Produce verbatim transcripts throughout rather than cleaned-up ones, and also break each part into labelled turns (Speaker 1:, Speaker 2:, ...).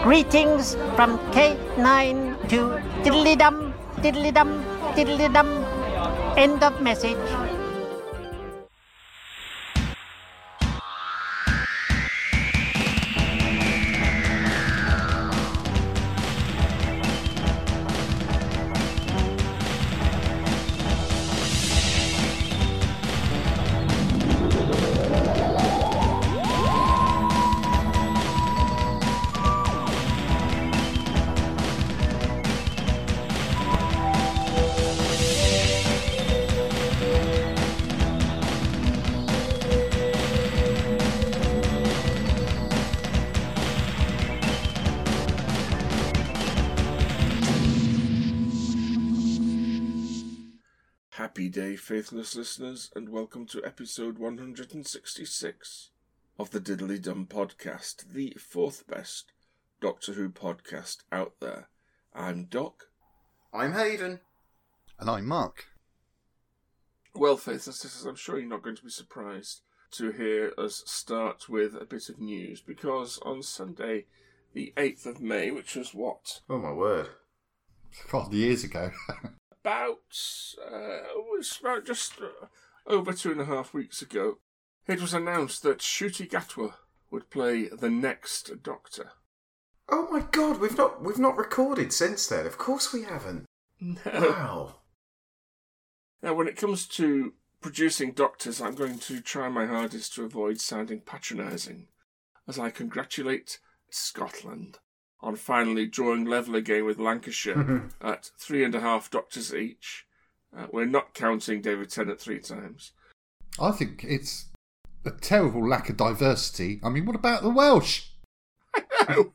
Speaker 1: Greetings from K nine to diddly-dum, diddly-dum, diddly-dum. End of message.
Speaker 2: Happy day, faithless listeners, and welcome to episode one hundred sixty-six of the Diddly Dum Podcast, the fourth best Doctor Who podcast out there. I'm Doc.
Speaker 3: I'm Hayden.
Speaker 4: And I'm Mark.
Speaker 2: Well, faithless listeners, I'm sure you're not going to be surprised to hear us start with a bit of news, because on Sunday, the eighth of May, which was what?
Speaker 3: Oh my word.
Speaker 4: God, years ago.
Speaker 2: About, uh, it was about just uh, over two and a half weeks ago, it was announced that Ncuti Gatwa would play the next Doctor.
Speaker 3: Oh my god, we've not we've not recorded since then. Of course we haven't.
Speaker 2: No.
Speaker 3: Wow.
Speaker 2: Now, when it comes to producing Doctors, I'm going to try my hardest to avoid sounding patronising, as I congratulate Scotland on finally drawing level again with Lancashire at three and a half Doctors each. Uh, we're not counting David Tennant three times.
Speaker 4: I think it's a terrible lack of diversity. I mean, what about the Welsh?
Speaker 2: I know!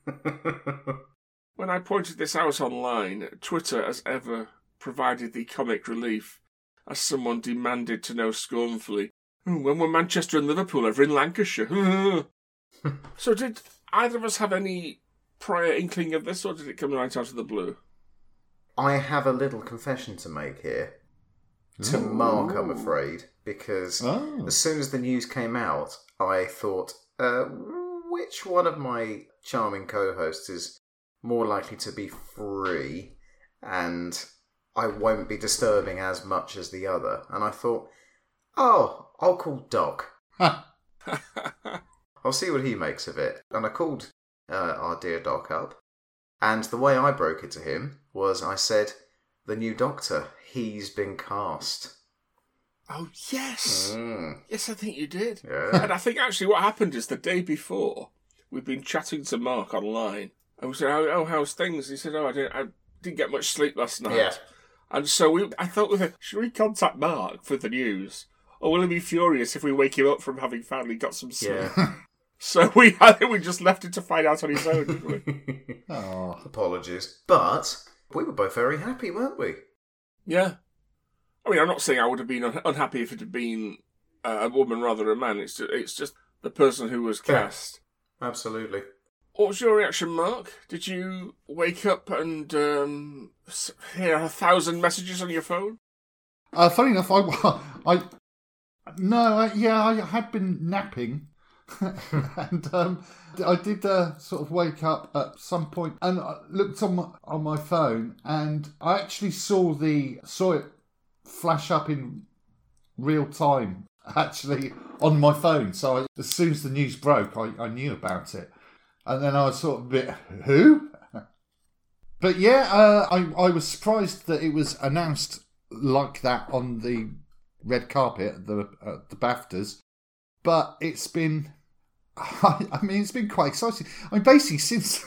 Speaker 2: When I pointed this out online, Twitter, as ever, provided the comic relief, as someone demanded to know scornfully, oh, when were Manchester and Liverpool ever in Lancashire? So did either of us have any prior inkling of this, or did it come right out of the blue?
Speaker 3: I have a little confession to make here. To
Speaker 4: Ooh.
Speaker 3: Mark, I'm afraid, because
Speaker 4: Oh.
Speaker 3: as soon as the news came out, I thought, uh, which one of my charming co-hosts is more likely to be free, and I won't be disturbing as much as the other? And I thought, oh, I'll call Doc. I'll see what he makes of it. And I called Uh, our dear Doc up, and the way I broke it to him was I said, the new Doctor, he's been cast.
Speaker 2: Oh, yes!
Speaker 3: Mm.
Speaker 2: Yes, I think you did.
Speaker 3: Yeah.
Speaker 2: And I think actually what happened is the day before, we'd been chatting to Mark online, and we said, oh, oh how's things? He said, oh, I didn't, I didn't get much sleep last night.
Speaker 3: Yeah.
Speaker 2: And so we, I thought, we should we contact Mark for the news? Or will he be furious if we wake him up from having finally got some sleep?
Speaker 3: Yeah.
Speaker 2: So we, I think we just left it to find out on his own, didn't we?
Speaker 4: Oh.
Speaker 3: Apologies. But we were both very happy, weren't we?
Speaker 2: Yeah. I mean, I'm not saying I would have been un- unhappy if it had been uh, a woman rather than a man. It's just, it's just the person who was cast.
Speaker 3: Yeah, absolutely.
Speaker 2: What was your reaction, Mark? Did you wake up and um, hear a thousand messages on your phone?
Speaker 4: Uh, funny enough, I, I no, I, yeah, I had been napping, and um, I did uh, sort of wake up at some point and I looked on my, on my phone, and I actually saw the saw it flash up in real time, actually on my phone. So I, as soon as the news broke, I, I knew about it, and then I was sort of a bit who. But yeah, uh, I I was surprised that it was announced like that on the red carpet at the uh, the BAFTAs, but it's been, I, I mean, it's been quite exciting. I mean, basically since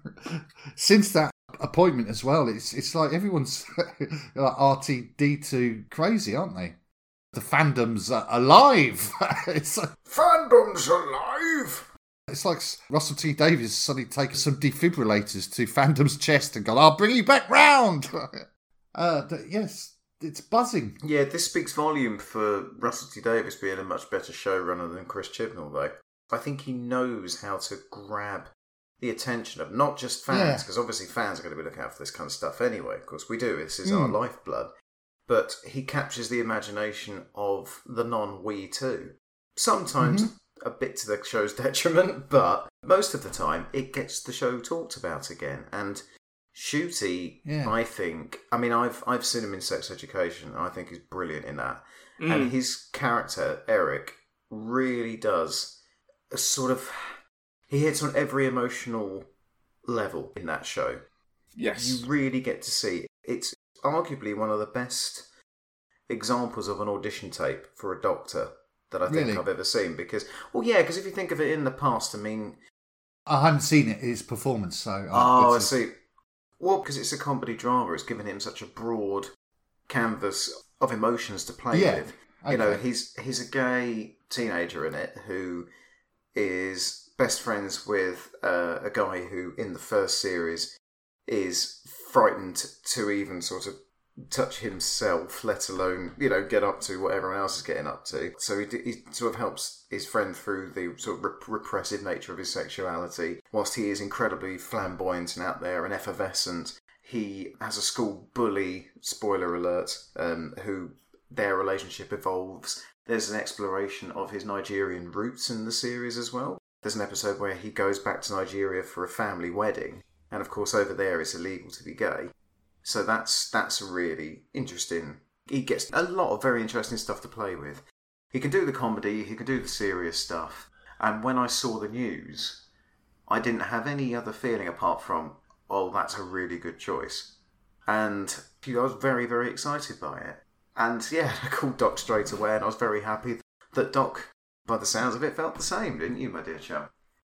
Speaker 4: since that appointment as well, it's it's like everyone's like R T D two crazy, aren't they? The fandom's uh, alive. It's like,
Speaker 3: Fandom's alive.
Speaker 4: It's like Russell T Davies suddenly taken some defibrillators to fandom's chest and gone, "I'll bring you back round." uh, yes. It's buzzing.
Speaker 3: Yeah, this speaks volume for Russell T Davies being a much better showrunner than Chris Chibnall, though. I think he knows how to grab the attention of not just fans, because yeah. obviously fans are going to be looking out for this kind of stuff anyway. Of course, we do. This is mm. our lifeblood. But he captures the imagination of the non-we too. Sometimes, mm-hmm. a bit to the show's detriment, but most of the time it gets the show talked about again. And Ncuti,
Speaker 4: Yeah.
Speaker 3: I think, I mean, I've I've seen him in Sex Education, and I think he's brilliant in that.
Speaker 2: Mm.
Speaker 3: And his character, Eric, really does a sort of... He hits on every emotional level in that show.
Speaker 2: Yes.
Speaker 3: You really get to see. It's arguably one of the best examples of an audition tape for a doctor that I think
Speaker 4: Really?
Speaker 3: I've ever seen. Because, well, yeah, because if you think of it in the past, I mean...
Speaker 4: I haven't seen it, his performance, so... uh,
Speaker 3: Oh, I
Speaker 4: it's-
Speaker 3: see. Well, because it's a comedy drama, it's given him such a broad canvas of emotions to play
Speaker 4: Yeah,
Speaker 3: with. You know,
Speaker 4: okay.
Speaker 3: he's he's a gay teenager in it who is best friends with uh, a guy who, in the first series, is frightened to even sort of touch himself, let alone, you know, get up to what everyone else is getting up to. So he, he sort of helps his friend through the sort of rep- repressive nature of his sexuality. Whilst he is incredibly flamboyant and out there and effervescent, he has a school bully, spoiler alert, um, who their relationship evolves. There's an exploration of his Nigerian roots in the series as well. There's an episode where he goes back to Nigeria for a family wedding. And of course over there it's illegal to be gay. So that's that's really interesting. He gets a lot of very interesting stuff to play with. He can do the comedy, he can do the serious stuff. And when I saw the news, I didn't have any other feeling apart from, oh, that's a really good choice. And I was very, very excited by it. And yeah, I called Doc straight away, and I was very happy that Doc, by the sounds of it, felt the same, didn't you, my dear chap?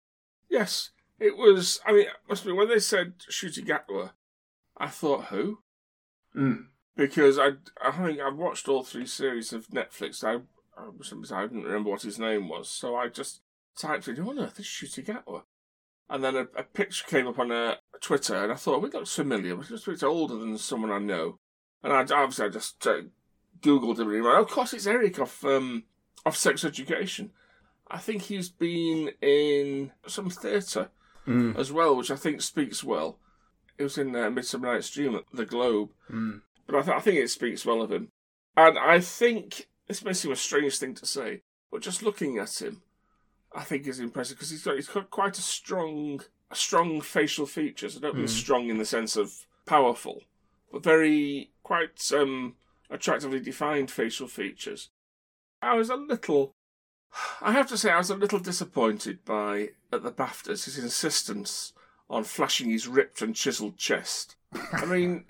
Speaker 2: Yes. It was, I mean, must be when they said Ncuti Gatwa, I thought, who?
Speaker 3: Mm.
Speaker 2: Because I, I think I've watched all three series of Netflix. I, I, for some reason I didn't remember what his name was, so I just typed in, "Who on earth is Ncuti Gatwa?" And then a, a picture came up on uh, Twitter, and I thought, well, he looks familiar, but he's a bit older than someone I know. And I obviously I just uh, Googled him, and went, oh, of course, it's Eric off um, off Sex Education. I think he's been in some theatre
Speaker 3: Mm.
Speaker 2: as well, which I think speaks well. It was in uh, Midsummer Night's Dream at the Globe.
Speaker 3: Mm.
Speaker 2: But I, th- I think it speaks well of him. And I think, this may seem a strange thing to say, but just looking at him, I think is impressive, because he's got, he's got quite a strong, a strong facial features. I don't mean
Speaker 3: Mm.
Speaker 2: strong in the sense of powerful, but very, quite um, attractively defined facial features. I was a little, I have to say, I was a little disappointed by, at the BAFTAs, his insistence on flashing his ripped and chiselled chest. I mean,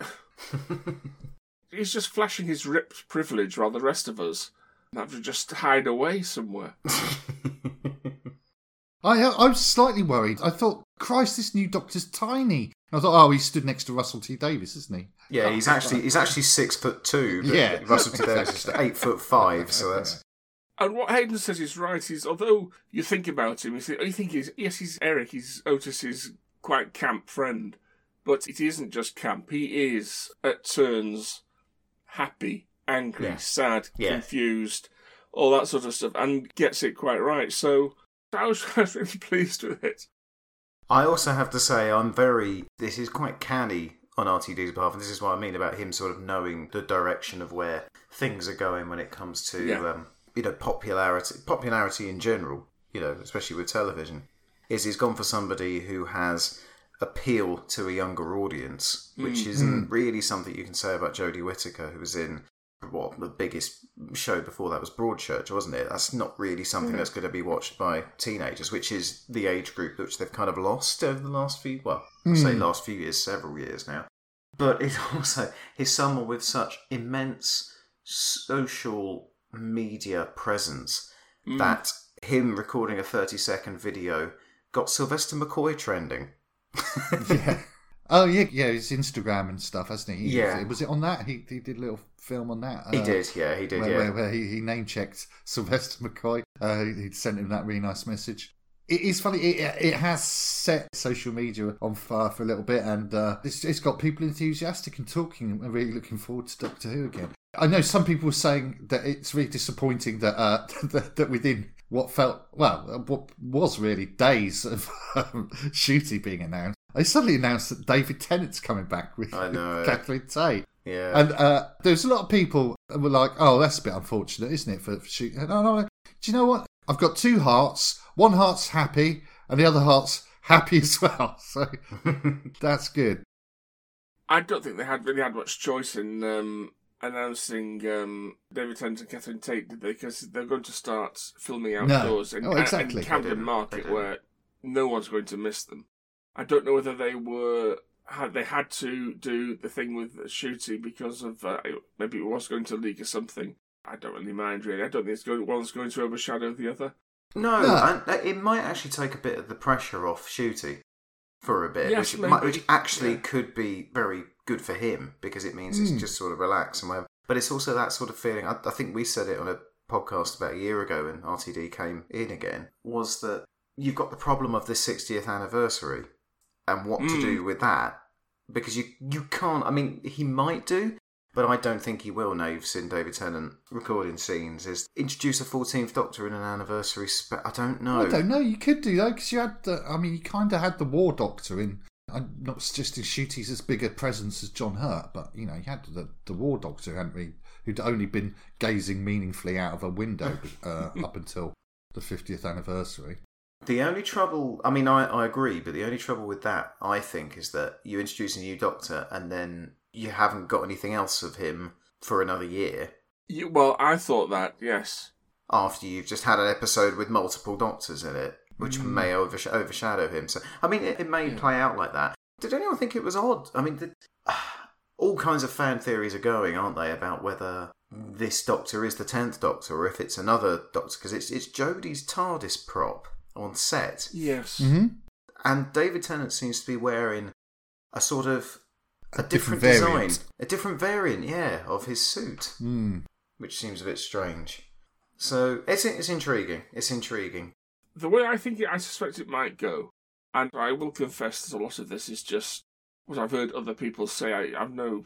Speaker 2: he's just flashing his ripped privilege while the rest of us have to just hide away somewhere.
Speaker 4: I I was slightly worried. I thought, Christ, this new Doctor's tiny. I thought, oh, he stood next to Russell T Davies, isn't he?
Speaker 3: Yeah, he's actually he's actually six foot two. But
Speaker 4: Yeah.
Speaker 3: Russell T Davies is eight foot five. So that's
Speaker 2: And what Hayden says is right, is although you think about him, you think, you think he's, yes, he's Eric, he's Otis's quite camp friend, but it isn't just camp. He is, at turns, happy, angry,
Speaker 3: Yeah.
Speaker 2: sad,
Speaker 3: Yeah.
Speaker 2: confused, all that sort of stuff, and gets it quite right. So I was, I was really pleased with it.
Speaker 3: I also have to say, I'm very. This is quite canny on R T D's behalf, and this is what I mean about him sort of knowing the direction of where things are going when it comes to,
Speaker 2: Yeah.
Speaker 3: um, you know, popularity, popularity in general. You know, especially with television, is he's gone for somebody who has appeal to a younger audience, which
Speaker 2: Mm.
Speaker 3: isn't really something you can say about Jodie Whittaker, who was in what the biggest show before that was Broadchurch, wasn't it? That's not really something
Speaker 2: Yeah.
Speaker 3: that's going to be watched by teenagers, which is the age group which they've kind of lost over the last few, well, I say
Speaker 4: Mm.
Speaker 3: last few years, several years now. But it also, he's someone with such immense social media presence
Speaker 2: Mm.
Speaker 3: that him recording a thirty second video got Sylvester McCoy trending.
Speaker 4: Yeah. Oh, yeah, yeah, his Instagram and stuff, hasn't he? He-
Speaker 3: Yeah.
Speaker 4: Was it on that? He, he did a little film on that.
Speaker 3: He
Speaker 4: uh,
Speaker 3: did, yeah, he did,
Speaker 4: where,
Speaker 3: yeah.
Speaker 4: where, where he, he name checked Sylvester McCoy. Uh, he sent him that really nice message. It is funny. It, it has set social media on fire for a little bit, and uh, it's, it's got people enthusiastic and talking and really looking forward to Doctor Who again. I know some people were saying that it's really disappointing that uh, that, that within what felt well, what was really days of um, Ncuti being announced, they suddenly announced that David Tennant's coming back with
Speaker 3: I know.
Speaker 4: Catherine Tate.
Speaker 3: Yeah.
Speaker 4: And uh, there's a lot of people who were like, oh, that's a bit unfortunate, isn't it, for, for shooting? No, no, do you know what? I've got two hearts. One heart's happy, and the other heart's happy as well. So that's good.
Speaker 2: I don't think they had really had much choice in um, announcing um, David Tennant and Catherine Tate, did they? Because they're going to start filming outdoors
Speaker 4: No.
Speaker 2: in,
Speaker 4: Oh, exactly.
Speaker 2: in Camden
Speaker 3: They didn't.
Speaker 2: Market,
Speaker 3: They
Speaker 2: where no one's going to miss them. I don't know whether they were had they had to do the thing with Shooty because of uh, maybe it was going to leak or something. I don't really mind really. I don't think it's going one's going to overshadow the other.
Speaker 3: No,
Speaker 4: No.
Speaker 3: and it might actually take a bit of the pressure off Shooty for a bit,
Speaker 2: Yes,
Speaker 3: which,
Speaker 2: maybe.
Speaker 3: might, which actually
Speaker 2: Yeah.
Speaker 3: could be very good for him because it means
Speaker 4: Mm.
Speaker 3: it's just sort of relaxed and whatever. But it's also that sort of feeling. I, I think we said it on a podcast about a year ago when R T D came in again. Was that you've got the problem of this sixtieth anniversary and what to
Speaker 2: Mm.
Speaker 3: do with that because you you can't. I mean, he might do. But I don't think he will now you've seen David Tennant recording scenes. Is introduce a fourteenth Doctor in an anniversary spe- I don't know.
Speaker 4: I don't know. You could do though, because you had the. I mean, you kind of had the War Doctor in. I'm not suggesting Shooty's as big a presence as John Hurt, but you know, you had the the War Doctor, hadn't we? Who'd only been gazing meaningfully out of a window uh, up until the fiftieth anniversary.
Speaker 3: The only trouble, I mean, I, I agree, but the only trouble with that, I think, is that you introduce a new Doctor and then you haven't got anything else of him for another year
Speaker 2: You, well, I thought that, yes.
Speaker 3: after you've just had an episode with multiple Doctors in it, which
Speaker 4: Mm.
Speaker 3: may oversh- overshadow him. So, I mean, it, it may
Speaker 2: Yeah.
Speaker 3: play out like that. Did anyone think it was odd? I mean, the, all kinds of fan theories are going, aren't they, about whether this Doctor is the tenth Doctor or if it's another Doctor, because it's, it's Jodie's TARDIS prop on set.
Speaker 2: Yes.
Speaker 4: Mm-hmm.
Speaker 3: And David Tennant seems to be wearing a sort of a,
Speaker 4: A
Speaker 3: different,
Speaker 4: different
Speaker 3: design,
Speaker 4: variant.
Speaker 3: a different variant, yeah, of his suit,
Speaker 4: Mm.
Speaker 3: which seems a bit strange. So it's it's intriguing. It's intriguing.
Speaker 2: The way I think it, I suspect it might go, and I will confess that a lot of this is just what I've heard other people say. I, I've no,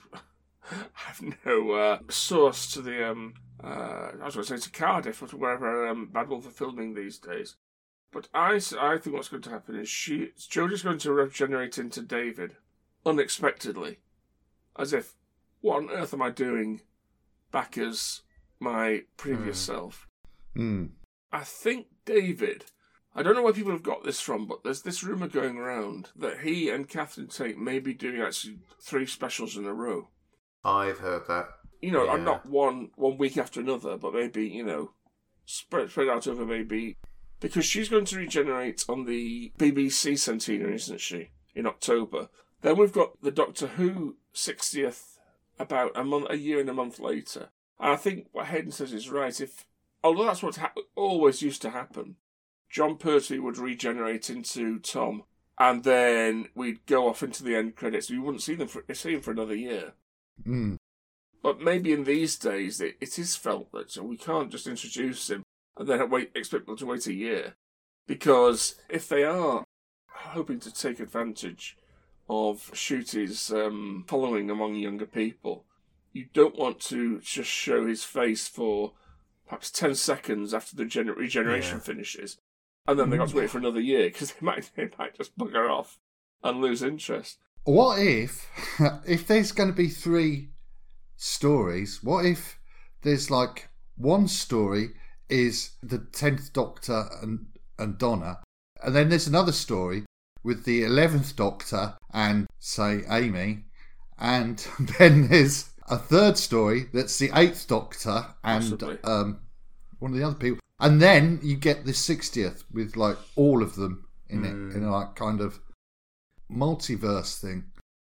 Speaker 2: I've no uh, source to the um. Uh, I was going to say to Cardiff or to wherever um, Bad Wolf are filming these days. But I, s- I think what's going to happen is she Jodie's going to regenerate into David unexpectedly, as if, what on earth am I doing back as my previous
Speaker 3: Mm.
Speaker 2: self?
Speaker 4: Mm.
Speaker 2: I think David, I don't know where people have got this from, but there's this rumour going around that he and Catherine Tate may be doing actually three specials in a row.
Speaker 3: I've heard that.
Speaker 2: You know,
Speaker 3: Yeah.
Speaker 2: and not one one week after another, but maybe, you know, spread spread out over maybe, because she's going to regenerate on the B B C centenary, isn't she, in October. Then we've got the Doctor Who sixtieth about a month, a year and a month later. And I think what Hayden says is right. If although that's what ha- always used to happen, John Pertwee would regenerate into Tom, and then we'd go off into the end credits. We wouldn't see them for see him for another year.
Speaker 4: Mm.
Speaker 2: But maybe in these days, it, it is felt that so we can't just introduce him and then wait, expect them to wait a year. Because if they are hoping to take advantage of Shooty's um, following among younger people, you don't want to just show his face for perhaps ten seconds after the gener- regeneration
Speaker 3: Yeah.
Speaker 2: finishes, and then they got to wait for another year, because they might, they might just bugger off and lose interest.
Speaker 4: What if, if there's going to be three stories, what if there's like one story is the tenth Doctor and, and Donna, and then there's another story with the eleventh Doctor and, say, Amy, and then there's a third story that's the eighth Doctor and
Speaker 2: Possibly.
Speaker 4: um, one of the other people, and then you get the sixtieth with like all of them in
Speaker 3: Mm.
Speaker 4: it, in a like kind of multiverse thing.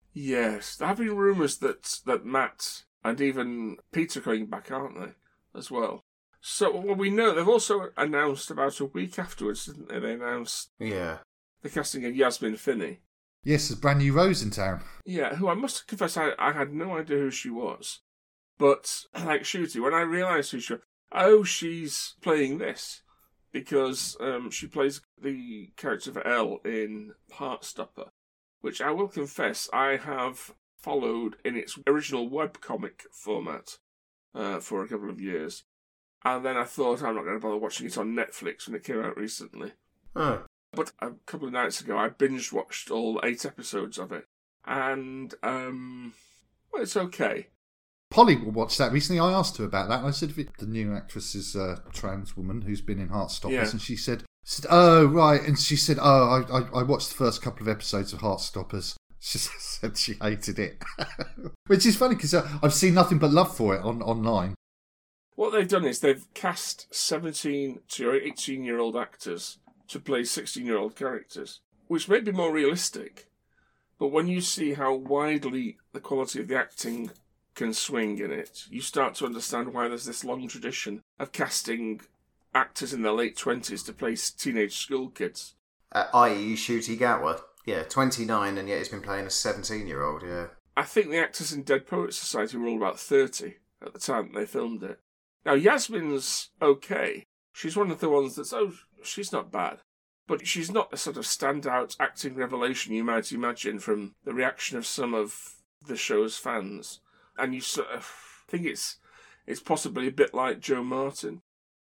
Speaker 2: Yes, there have been rumours that, that Matt and even Peter are going back, aren't they, as well? So, well, we know they've also announced about a week afterwards, didn't they? They announced
Speaker 3: Yeah.
Speaker 2: the casting of Yasmin Finney.
Speaker 4: Yes, there's brand new Rose in town.
Speaker 2: Yeah, who I must confess I, I had no idea who she was. But, like Shooty, when I realised who she was, oh, she's playing this. Because um, she plays the character of Elle in Heartstopper, which I will confess I have followed in its original webcomic format uh, for a couple of years. And then I thought I'm not going to bother watching it on Netflix when it came out recently.
Speaker 3: Oh.
Speaker 2: But a couple of nights ago, I binge watched all eight episodes of it, and um, well, it's okay.
Speaker 4: Polly watched that recently. I asked her about that, and I said, if it, the new actress is a trans woman who's been in Heartstoppers,
Speaker 2: Yeah.
Speaker 4: and she said, said, oh, right, and she said, oh, I, I, I watched the first couple of episodes of Heartstoppers. She said she hated it. Which is funny, because I've seen nothing but love for it on online.
Speaker 2: What they've done is they've cast seventeen to eighteen-year-old actors to play sixteen-year-old characters, which may be more realistic. But when you see how widely the quality of the acting can swing in it, you start to understand why there's this long tradition of casting actors in their late twenties to play teenage school kids.
Speaker 3: Uh, that is. Ncuti Gatwa. Yeah, twenty-nine, and yet he's been playing a seventeen-year-old, yeah.
Speaker 2: I think the actors in Dead Poets Society were all about thirty at the time they filmed it. Now, Yasmin's okay. She's one of the ones that's, oh, she's not bad. But she's not the sort of standout acting revelation you might imagine from the reaction of some of the show's fans. And you sort of think it's it's possibly a bit like Jo Martin.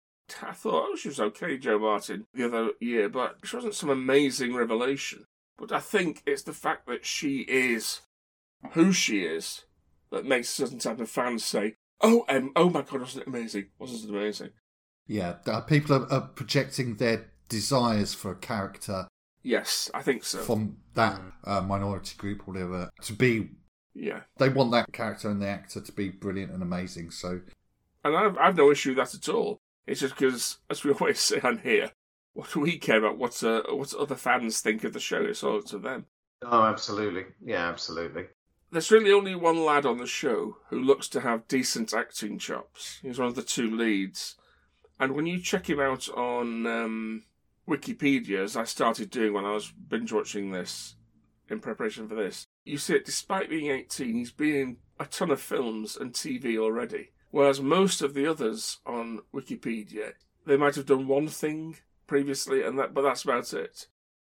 Speaker 2: I thought, oh, she was okay, Jo Martin, the other year, but she wasn't some amazing revelation. But I think it's the fact that she is who she is that makes a certain type of fans say, oh, um, oh my God, wasn't it amazing? Wasn't it amazing?
Speaker 4: Yeah, uh, people are, are projecting their desires for a character.
Speaker 2: Yes, I think so.
Speaker 4: From that uh, minority group, whatever, to be.
Speaker 2: Yeah.
Speaker 4: They want that character and the actor to be brilliant and amazing, so.
Speaker 2: And I've, I've no issue with that at all. It's just because, as we always say on here, what do we care about what, uh, what other fans think of the show? It's all to them.
Speaker 3: Oh, absolutely. Yeah, absolutely.
Speaker 2: There's really only one lad on the show who looks to have decent acting chops. He's one of the two leads. And when you check him out on um, Wikipedia, as I started doing when I was binge-watching this, in preparation for this, you see that despite being eighteen, he's been in a ton of films and T V already. Whereas most of the others on Wikipedia, they might have done one thing previously, and that, but that's about it.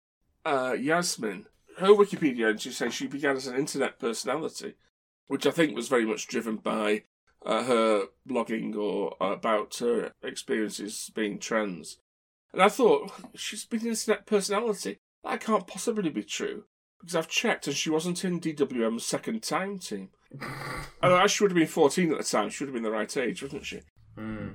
Speaker 2: Uh, Yasmin, her Wikipedia entry says she began as an internet personality, which I think was very much driven by uh, her blogging or about her experiences being trans. And I thought, she's been an internet personality. That can't possibly be true, because I've checked and she wasn't in D W M's second time team. And she would have been fourteen at the time. She would have been the right age, wouldn't she?
Speaker 3: Mm.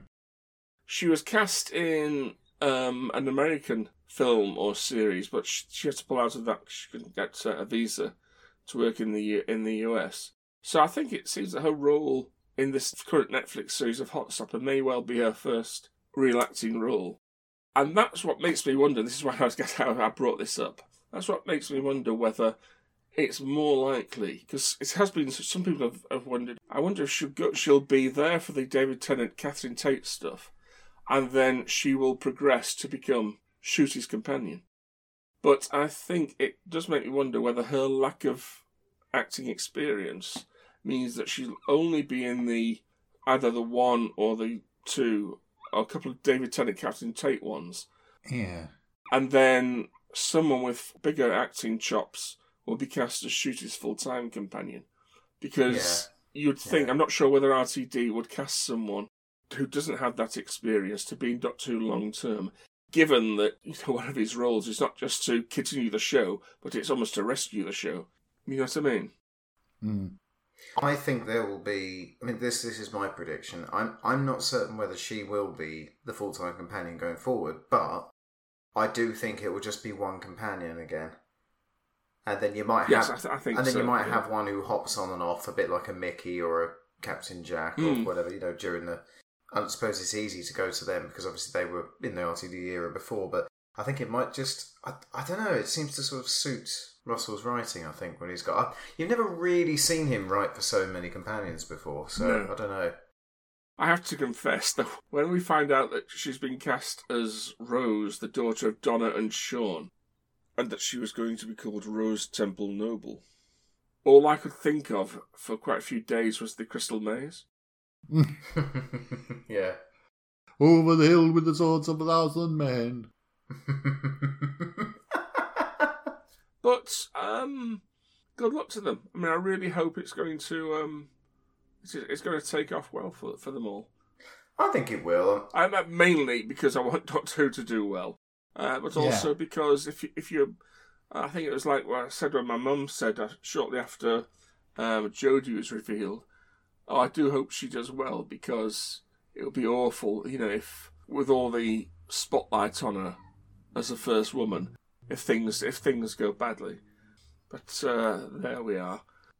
Speaker 2: She was cast in um, an American film or series, but she, she had to pull out of that because she couldn't get uh, a visa to work in the in the U S. So I think it seems that her role in this current Netflix series of Heartstopper may well be her first real acting role. And that's what makes me wonder, this is why I was how I brought this up, that's what makes me wonder whether it's more likely, because it has been, some people have, have wondered, I wonder if she'll, go, she'll be there for the David Tennant, Catherine Tate stuff, and then she will progress to become Ncuti's companion. But I think it does make me wonder whether her lack of acting experience means that she'll only be in the either the one or the two, or a couple of David Tennant, Catherine Tate ones.
Speaker 4: Yeah.
Speaker 2: And then someone with bigger acting chops will be cast as Ncuti's full-time companion. Because yeah. you'd think, yeah. I'm not sure whether R T D would cast someone who doesn't have that experience to be not too long-term, given that, you know, one of his roles is not just to continue the show, but it's almost to rescue the show. You know what I mean?
Speaker 4: Mm.
Speaker 3: I think there will be, I mean, this this is my prediction. I'm I'm not certain whether she will be the full-time companion going forward, but I do think it will just be one companion again. And then you might have,
Speaker 2: yes, I, th- I think
Speaker 3: and then
Speaker 2: so,
Speaker 3: you might
Speaker 2: yeah.
Speaker 3: have one who hops on and off, a bit like a Mickey or a Captain Jack or
Speaker 2: Mm.
Speaker 3: whatever, you know, during the. I suppose it's easy to go to them because obviously they were in the R T D era before, but I think it might just, I, I don't know, it seems to sort of suit Russell's writing, I think, when he's got. I, you've never really seen him write for so many companions before, so
Speaker 2: No.
Speaker 3: I don't know.
Speaker 2: I have to confess that when we find out that she's been cast as Rose, the daughter of Donna and Sean, and that she was going to be called Rose Temple Noble, all I could think of for quite a few days was the Crystal Maze.
Speaker 3: Yeah.
Speaker 4: Over the hill with the swords of a thousand men.
Speaker 2: But, um, good luck to them. I mean, I really hope it's going to, um, it's, it's going to take off well for for them all.
Speaker 3: I think it will.
Speaker 2: I'm uh, mainly because I want Doctor Who to do well, uh, but also
Speaker 4: Yeah.
Speaker 2: because if you, if you, I think it was like what I said when my mum said uh, shortly after um, Jodie was revealed, Oh, I do hope she does well, because it would be awful, you know, if with all the spotlight on her as a first woman, if things if things go badly. But uh, there we are.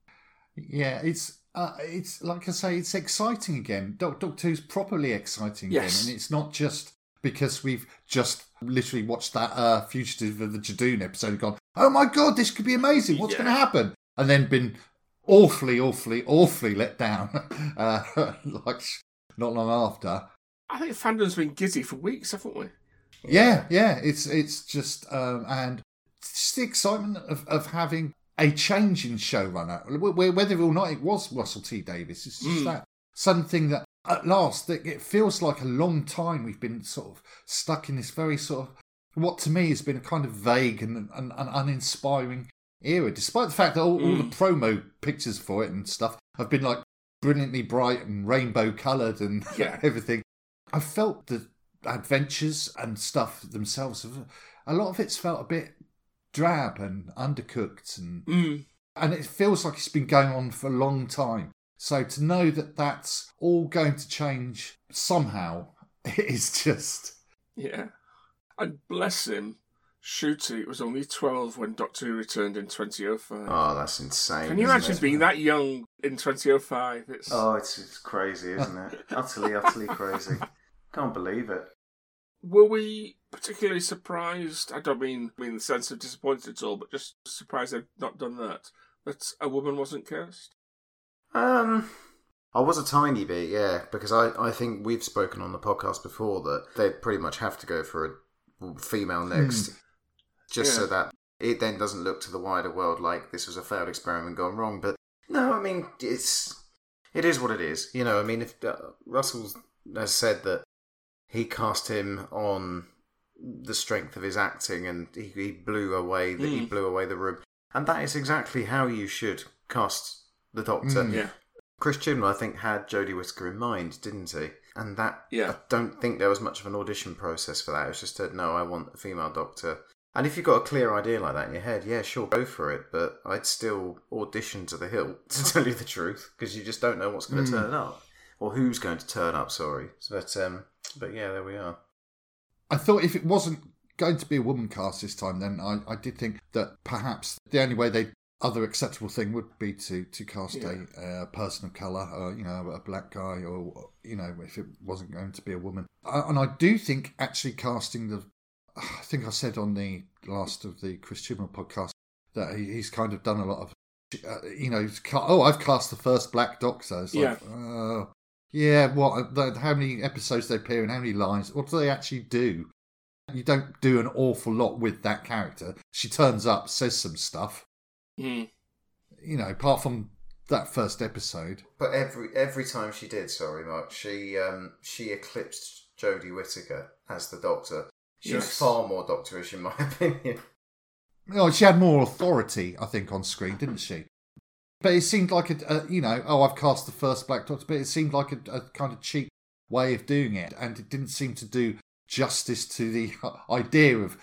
Speaker 4: Yeah, it's uh, it's like I say, it's exciting again. Doctor Who's properly exciting
Speaker 2: Yes.
Speaker 4: again, and it's not just because we've just literally watched that uh, Fugitive of the Jadoon episode and gone, oh my god, this could be amazing. What's
Speaker 2: Yeah.
Speaker 4: going to happen? And then been awfully, awfully, awfully let down. uh, like not long after.
Speaker 2: I think fandom's been giddy for weeks, haven't we?
Speaker 4: Yeah, yeah. It's it's just um, and just the excitement of, of having a change in showrunner, whether or not it was Russell T Davies. It's just
Speaker 2: Mm.
Speaker 4: that something that at last that it feels like a long time we've been sort of stuck in this very sort of what to me has been a kind of vague and, and, and uninspiring era, despite the fact that all, all the
Speaker 2: Mm.
Speaker 4: promo pictures for it and stuff have been like brilliantly bright and rainbow coloured and
Speaker 2: Yeah.
Speaker 4: everything. I felt the adventures and stuff themselves, have- a lot of it's felt a bit drab and undercooked, and
Speaker 2: Mm.
Speaker 4: and it feels like it's been going on for a long time. So to know that that's all going to change somehow is just...
Speaker 2: Yeah. And bless him, Shooty was only twelve when Doctor Who returned in twenty oh five.
Speaker 3: Oh, that's insane.
Speaker 2: Can you
Speaker 3: isn't
Speaker 2: imagine
Speaker 3: it?
Speaker 2: being that young in twenty oh five? It's
Speaker 3: Oh, it's, it's crazy, isn't it? Utterly, utterly crazy. Can't believe it.
Speaker 2: Were we particularly surprised? I don't mean in the sense of disappointed at all, but just surprised they've not done that. That a woman wasn't cast?
Speaker 3: Um, I was a tiny bit, yeah, because I, I think we've spoken on the podcast before that they pretty much have to go for a female next, just
Speaker 2: Yeah.
Speaker 3: so that it then doesn't look to the wider world like this was a failed experiment gone wrong. But no, I mean, it's it is what it is. You know, I mean, if uh, Russell has said that he cast him on the strength of his acting, and he, he blew away the, he
Speaker 2: Mm.
Speaker 3: blew away the room, and that is exactly how you should cast the Doctor.
Speaker 4: Mm.
Speaker 2: Yeah.
Speaker 3: Chris Chibnall, I think, had Jodie Whittaker in mind, didn't he? And that,
Speaker 2: Yeah.
Speaker 3: I don't think there was much of an audition process for that. It was just a, no, I want a female Doctor. And if you've got a clear idea like that in your head, yeah, sure, go for it. But I'd still audition to the hilt, to tell you the truth, because you just don't know what's going to
Speaker 4: Mm.
Speaker 3: turn up. Or who's going to turn up, sorry. But, um, but yeah, there we are.
Speaker 4: I thought if it wasn't going to be a woman cast this time, then I, I did think that perhaps the only way they other acceptable thing would be to to cast
Speaker 2: Yeah.
Speaker 4: a uh, person of colour, or you know, a black guy, or you know, if it wasn't going to be a woman. Uh, and I do think actually casting the, I think I said on the last of the Chris Chibnall podcast that he, he's kind of done a lot of, uh, you know, ca- oh, I've cast the first Black Doctor. It's like, oh, yeah, what? the- How many episodes they appear in? How many lines? What do they actually do? You don't do an awful lot with that character. She turns up, says some stuff.
Speaker 2: Mm.
Speaker 4: You know, apart from that first episode.
Speaker 3: But every every time she did, sorry, Mark, she um, she eclipsed Jodie Whittaker as the Doctor. She was
Speaker 2: Yes.
Speaker 3: far more Doctorish, in my opinion.
Speaker 4: Oh, she had more authority, I think, on screen, didn't she? But it seemed like a, a you know, oh, I've cast the first Black Doctor, but it seemed like a, a kind of cheap way of doing it, and it didn't seem to do justice to the idea of.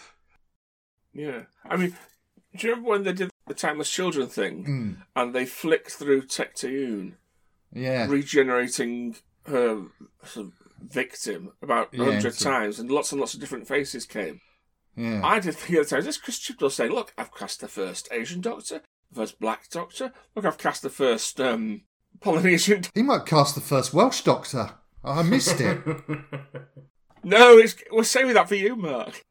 Speaker 2: Yeah. I mean, do you remember when they did the Timeless Children thing,
Speaker 4: Mm,
Speaker 2: and they flicked through Tecteun,
Speaker 4: yeah,
Speaker 2: regenerating her sort of victim about a
Speaker 4: Yeah,
Speaker 2: hundred
Speaker 4: so-
Speaker 2: times, and lots and lots of different faces came.
Speaker 4: yeah.
Speaker 2: I did think at the time, this Chris Chibnall saying, look, I've cast the first Asian Doctor, the first Black Doctor, look, I've cast the first um, Polynesian
Speaker 4: He might cast the first Welsh Doctor. I missed it.
Speaker 2: No, it's, we're saving that for you, Mark.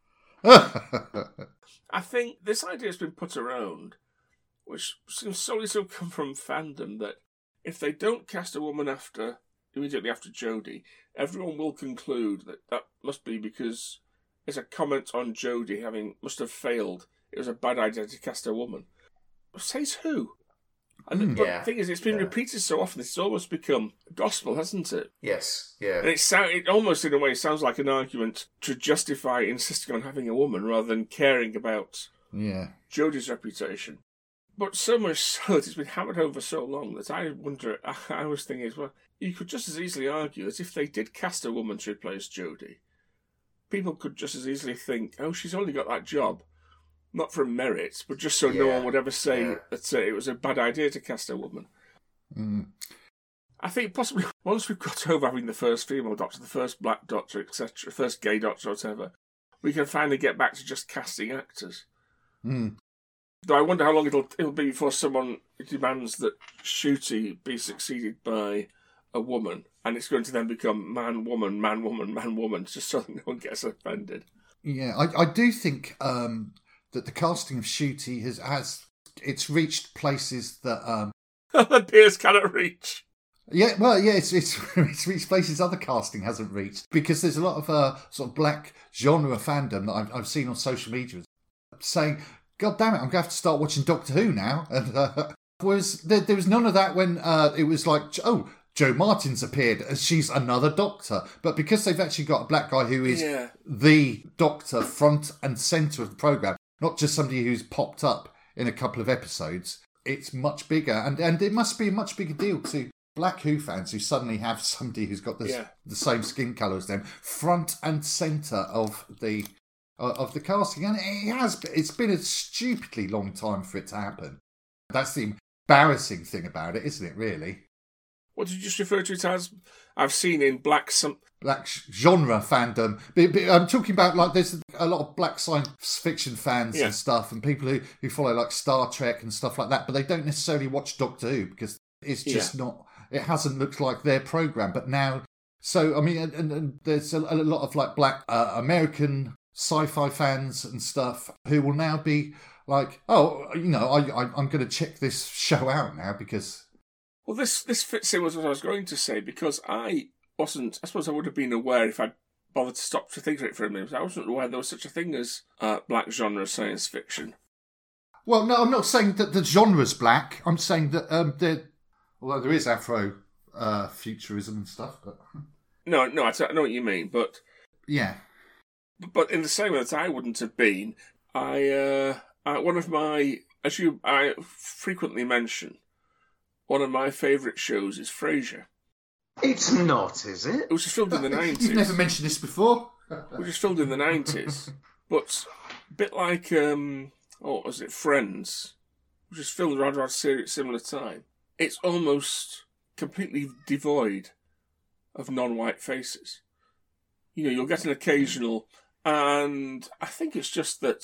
Speaker 2: I think this idea has been put around, which seems solely to have come from fandom, that if they don't cast a woman after immediately after Jodie, everyone will conclude that that must be because it's a comment on Jodie having must have failed. It was a bad idea to cast a woman. Says who? And
Speaker 4: Hmm.
Speaker 2: but
Speaker 3: Yeah,
Speaker 2: the thing is, it's been
Speaker 3: yeah.
Speaker 2: repeated so often, it's almost become gospel, hasn't it?
Speaker 3: Yes, yeah.
Speaker 2: And it, sound, it almost, in a way, sounds like an argument to justify insisting on having a woman rather than caring about
Speaker 4: Yeah.
Speaker 2: Jodie's reputation. But so much so that it's been hammered home for so long that I wonder, I was thinking, well, you could just as easily argue that if they did cast a woman to replace Jodie, people could just as easily think, oh, she's only got that job, not from merit, but just so no
Speaker 3: Yeah,
Speaker 2: one would ever say
Speaker 3: yeah.
Speaker 2: that uh, it was a bad idea to cast a woman.
Speaker 4: Mm.
Speaker 2: I think possibly once we've got over having the first female doctor, the first black doctor, et cetera, first gay doctor, or whatever, we can finally get back to just casting actors.
Speaker 4: Mm.
Speaker 2: Though I wonder how long it'll it'll be before someone demands that Shooty be succeeded by a woman, and it's going to then become man, woman, man, woman, man, woman, just so that no one gets offended.
Speaker 4: Yeah, I, I do think um, that the casting of Shooty has, has it's reached places that um,
Speaker 2: that Piers cannot reach.
Speaker 4: Yeah, well, yeah, it's, it's it's reached places other casting hasn't reached, because there's a lot of uh, sort of black genre fandom that I've, I've seen on social media saying, God damn it, I'm going to have to start watching Doctor Who now. And uh, whereas there, there was none of that when uh, it was like, oh, Jo Martin's appeared and she's another doctor. But because they've actually got a black guy who is
Speaker 2: yeah.
Speaker 4: the doctor front and centre of the programme, not just somebody who's popped up in a couple of episodes, it's much bigger. And, and it must be a much bigger deal to Black Who fans who suddenly have somebody who's got this,
Speaker 2: yeah.
Speaker 4: the same skin colour as them front and centre of the uh, of the casting. And it has it's been a stupidly long time for it to happen. That's the embarrassing thing about it, isn't it, really?
Speaker 2: What did you just refer to it as? I've seen in black some
Speaker 4: black genre fandom. But, but I'm talking about, like, there's a lot of black science fiction fans
Speaker 2: yeah.
Speaker 4: and stuff, and people who, who follow like Star Trek and stuff like that, but they don't necessarily watch Doctor Who because it's just yeah. not. It hasn't looked like their programme, but now... So, I mean, and, and, and there's a, a lot of, like, black uh, American sci-fi fans and stuff who will now be like, oh, you know, I, I, I'm going to check this show out now because...
Speaker 2: Well, this, this fits in with what I was going to say, because I wasn't... I suppose I would have been aware if I'd bothered to stop to think of it for a minute. I wasn't aware there was such a thing as uh, black genre science fiction.
Speaker 4: Well, no, I'm not saying that the genre's black. I'm saying that um, they're... Although there is Afro uh, futurism and stuff, but
Speaker 2: no, no, I, t- I know what you mean, but
Speaker 4: yeah,
Speaker 2: but in the same way that I wouldn't have been, I uh, I, one of my, as you I frequently mention, one of my favourite shows is Frasier.
Speaker 3: It's not, is it?
Speaker 2: It was just filmed in the nineties.
Speaker 4: You've never mentioned this before.
Speaker 2: It was just filmed in the nineties, but a bit like um, oh, what was it, Friends, which was filmed around around a similar time. It's almost completely devoid of non-white faces. You know, you'll get an occasional, and I think it's just that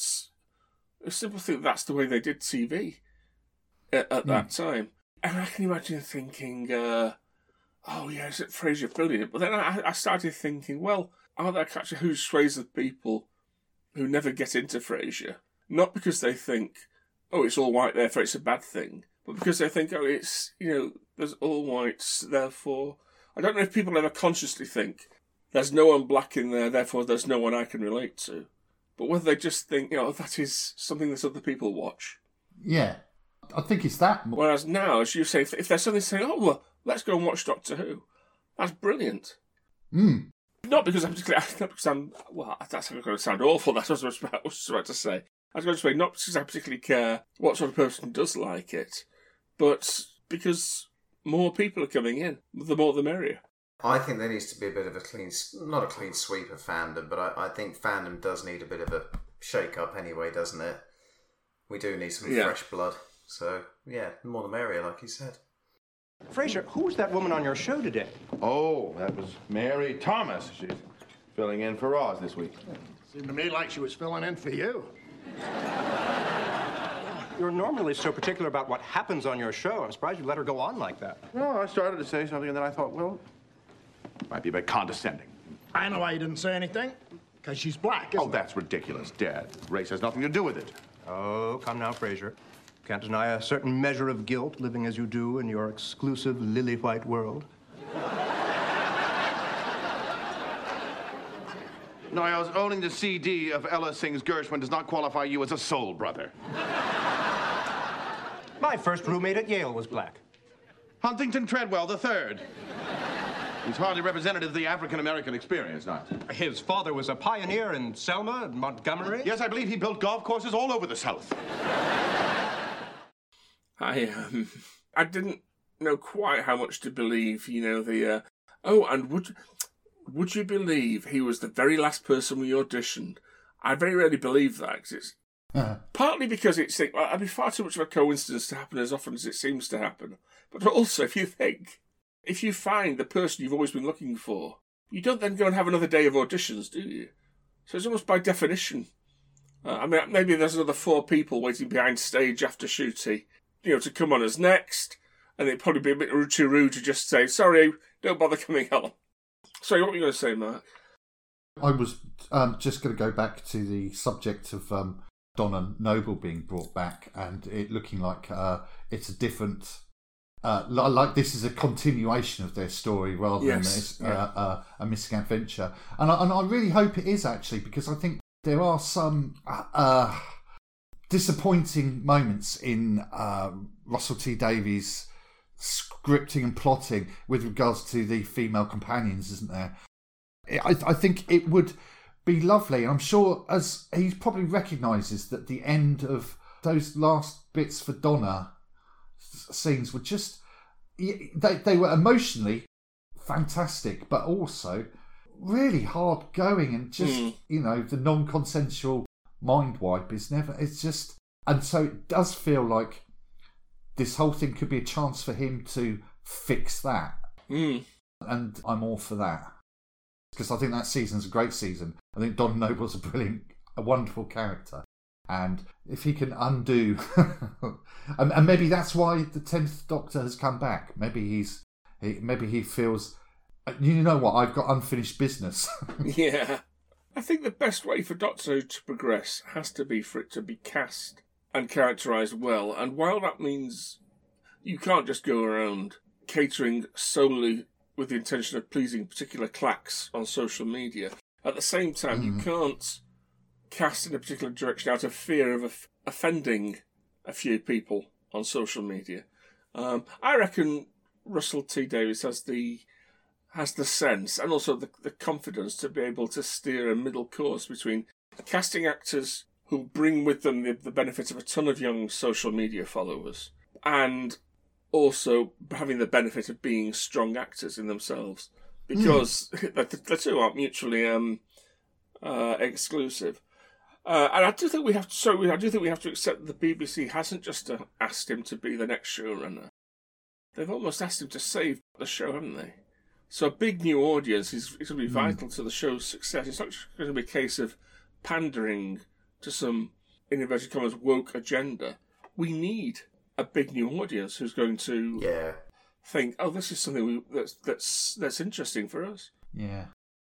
Speaker 2: I simply think that's the way they did T V at, at mm. that time. And I can imagine thinking, uh, oh yeah, is it Frasier brilliant? But then I, I started thinking, well, are there actually who sways of people who never get into Frasier? Not because they think, oh, it's all white, therefore it's a bad thing. But because they think, oh, it's, you know, there's all whites, therefore... I don't know if people ever consciously think, there's no one black in there, therefore there's no one I can relate to. But whether they just think, you know, that is something that other people watch.
Speaker 4: Yeah, I think it's that.
Speaker 2: Whereas now, as you say, if, if there's something saying, oh, well, let's go and watch Doctor Who, that's brilliant.
Speaker 4: Mm.
Speaker 2: Not because I'm particularly... Not because I'm... Well, that's going to sound awful, that's what I was about, I was about to say. I was going to say, not because I particularly care what sort of person does like it, but because more people are coming in, the more the merrier.
Speaker 3: I think there needs to be a bit of a clean, not a clean sweep of fandom, but I, I think fandom does need a bit of a shake-up anyway, doesn't it? We do need some
Speaker 2: yeah.
Speaker 3: fresh blood. So, yeah, the more the merrier, like you said.
Speaker 5: Frasier, who was that woman on your show today?
Speaker 6: Oh, that was Mary Thomas. She's filling in for Roz this week.
Speaker 7: Seemed to me like she was filling in for you.
Speaker 5: You're normally so particular about what happens on your show. I'm surprised you let her go on like that.
Speaker 6: No, I started to say something and then I thought, well, might be a bit condescending.
Speaker 7: I know why you didn't say anything. Because she's black, isn't
Speaker 6: Oh, that's ridiculous, Dad. Race has nothing to do with it.
Speaker 5: Oh, come now, Frasier. Can't deny a certain measure of guilt living as you do in your exclusive lily-white world.
Speaker 6: No, I was owning the C D of Ella Sings Gershwin does not qualify you as a soul brother.
Speaker 5: My first roommate at Yale was black.
Speaker 6: Huntington Treadwell the third. He's hardly representative of the African-American experience, not.
Speaker 5: His father was a pioneer in Selma and Montgomery.
Speaker 6: Yes, I believe he built golf courses all over the South.
Speaker 2: I, um, I didn't know quite how much to believe, you know, the, uh, oh, and would, would you believe he was the very last person we auditioned? I very rarely believe that, because it's, uh-huh. partly because it's, well, it'd be far too much of a coincidence to happen as often as it seems to happen, but also if you think, if you find the person you've always been looking for, you don't then go and have another day of auditions, do you? So it's almost by definition. Uh, I mean, maybe there's another four people waiting behind stage after shooting, you know, to come on as next, and it'd probably be a bit rude, too rude to just say, sorry, don't bother coming on. Sorry, what were you going to say, Mark?
Speaker 4: I was um, just going to go back to the subject of um, Donna Noble being brought back and it looking like uh, it's a different... Uh, like this is a continuation of their story rather
Speaker 2: yes,
Speaker 4: than a,
Speaker 2: yeah.
Speaker 4: uh, uh, a missing adventure. And I, and I really hope it is, actually, because I think there are some uh, disappointing moments in uh, Russell T Davies' scripting and plotting with regards to the female companions, isn't there? I, I think it would be lovely, and I'm sure as he probably recognises that the end of those last bits for Donna scenes were just they, they were emotionally fantastic, but also really hard going, and just mm. you know, the non-consensual mind wipe is never, it's just, and so it does feel like this whole thing could be a chance for him to fix that.
Speaker 2: mm.
Speaker 4: And I'm all for that, because I think that season's a great season. I think Don Noble's a brilliant, a wonderful character. And if he can undo, and, and maybe that's why the tenth Doctor has come back. Maybe he's, he, maybe he feels, you know what, I've got unfinished business.
Speaker 2: Yeah, I think the best way for Doctor Who to progress has to be for it to be cast and characterised well. And while that means you can't just go around catering solely with the intention of pleasing particular claques on social media, at the same time mm. you can't cast in a particular direction out of fear of of offending a few people on social media. Um, I reckon Russell T Davies has the has the sense and also the, the confidence to be able to steer a middle course between casting actors who bring with them the, the benefit of a ton of young social media followers and also having the benefit of being strong actors in themselves, because mm. the, the two aren't mutually um, uh, exclusive. Uh, and I do think we have to. So I do think we have to accept that the B B C hasn't just uh, asked him to be the next showrunner. They've almost asked him to save the show, haven't they? So a big new audience is, is going to be vital mm. to the show's success. It's not just going to be a case of pandering to some, in inverted commas, woke agenda. We need a big new audience who's going to
Speaker 3: yeah.
Speaker 2: think, "Oh, this is something we, that's that's that's interesting for us."
Speaker 4: Yeah.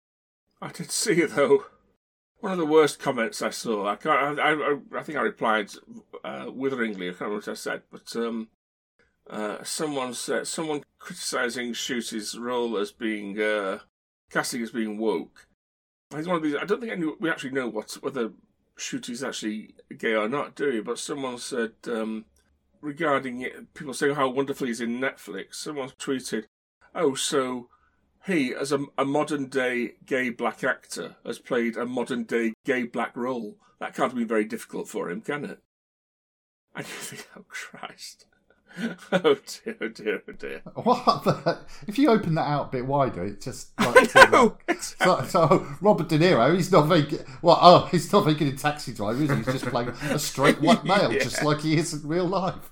Speaker 2: I did see though. One of the worst comments I saw, I can't, I, I, I think I replied uh, witheringly, I can't remember what I said, but um, uh, someone said, someone criticising Nshuti's role as being, uh, casting as being woke. He's one of these, I don't think any, we actually know what whether Nshuti actually gay or not, do we? But someone said, um, regarding it, people saying how wonderful he's in Netflix, someone tweeted, oh, so he, as a, a modern-day gay black actor, has played a modern-day gay black role. That can't be very difficult for him, can it? And you think, oh, Christ. Oh, dear, oh, dear, oh, dear.
Speaker 4: What the... If you open that out a bit wider, it just... Like,
Speaker 2: I know!
Speaker 4: So, so, Robert De Niro, he's not very good... Well, oh, he's not very good in Taxi Driver, is he? He's just playing a straight white male, yeah. just like he is in real life.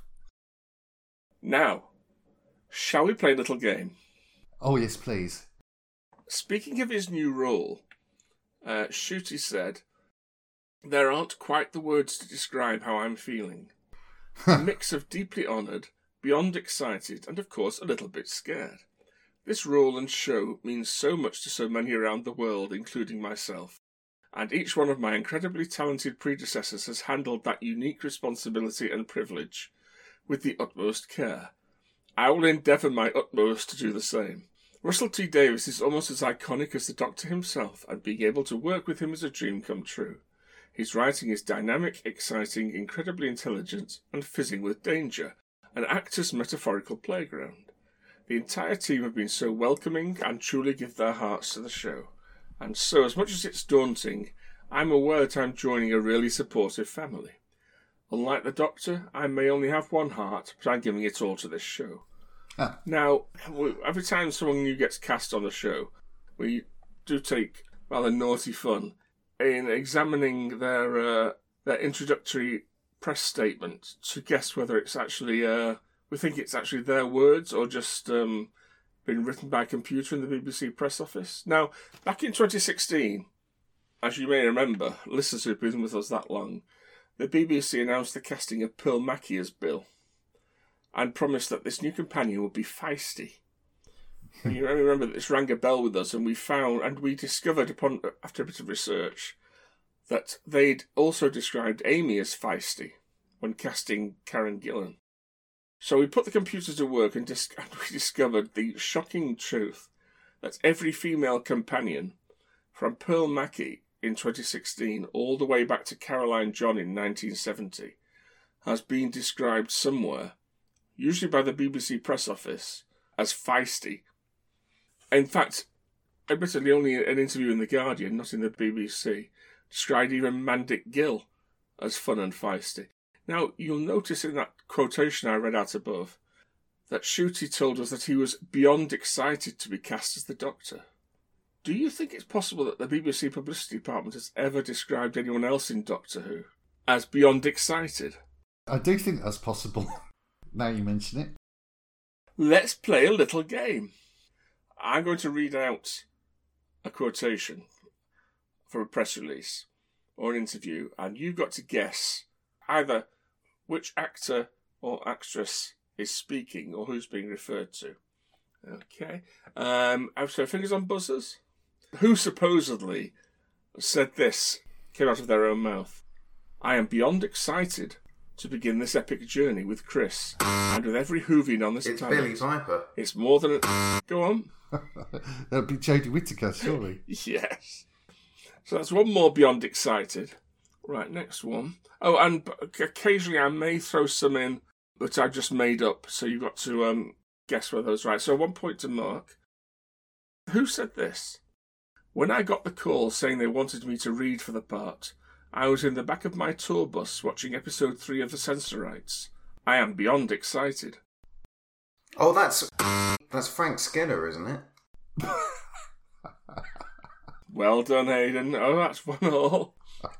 Speaker 2: Now, shall we play a little game?
Speaker 4: Oh, yes, please.
Speaker 2: Speaking of his new role, uh, Ncuti said, there aren't quite the words to describe how I'm feeling. A mix of deeply honoured, beyond excited, and of course a little bit scared. This role and show means so much to so many around the world, including myself, and each one of my incredibly talented predecessors has handled that unique responsibility and privilege with the utmost care. I will endeavour my utmost to do the same. Russell T Davies is almost as iconic as the Doctor himself, and being able to work with him is a dream come true. His writing is dynamic, exciting, incredibly intelligent, and fizzing with danger, an actor's metaphorical playground. The entire team have been so welcoming and truly give their hearts to the show. And so, as much as it's daunting, I'm aware that I'm joining a really supportive family. Unlike the Doctor, I may only have one heart, but I'm giving it all to this show. Ah. Now, every time someone new gets cast on the show, we do take rather naughty fun in examining their uh, their introductory press statement to guess whether it's actually uh, we think it's actually their words or just um, been written by a computer in the B B C press office. Now, back in twenty sixteen, as you may remember, listeners who've been with us that long, the B B C announced the casting of Pearl Mackie as Bill and promised that this new companion would be feisty. And you remember that this rang a bell with us, and we found, and we discovered upon after a bit of research, that they'd also described Amy as feisty when casting Karen Gillan. So we put the computer to work and, dis- and we discovered the shocking truth that every female companion, from Pearl Mackie in twenty sixteen all the way back to Caroline John in nineteen seventy, has been described somewhere, usually by the B B C press office, as feisty. In fact, admittedly only an interview in The Guardian, not in the B B C, described even Mandic Gill as fun and feisty. Now, you'll notice in that quotation I read out above that Ncuti told us that he was beyond excited to be cast as the Doctor. Do you think it's possible that the B B C publicity department has ever described anyone else in Doctor Who as beyond excited?
Speaker 4: I do think that's possible, now you mention it.
Speaker 2: Let's play a little game. I'm going to read out a quotation for a press release or an interview, and you've got to guess either which actor or actress is speaking or who's being referred to. Okay. Um, so fingers on buzzers. Who supposedly said this, came out of their own mouth. I am beyond excited to begin this epic journey with Chris, and with every Whovian on this
Speaker 3: It's
Speaker 2: planet.
Speaker 3: Billy Piper.
Speaker 2: It's more than a... Go on.
Speaker 4: That'd be Jodie Whittaker, surely.
Speaker 2: Yes. So that's one more beyond excited. Right, next one. Oh, and occasionally I may throw some in that I just made up, so you've got to um, guess whether those right. So one point to Mark. Who said this? When I got the call saying they wanted me to read for the part, I was in the back of my tour bus watching episode three of The Censorites. I am beyond excited.
Speaker 3: Oh, that's that's Frank Skinner, isn't it?
Speaker 2: Well done, Hayden. Oh, that's one all.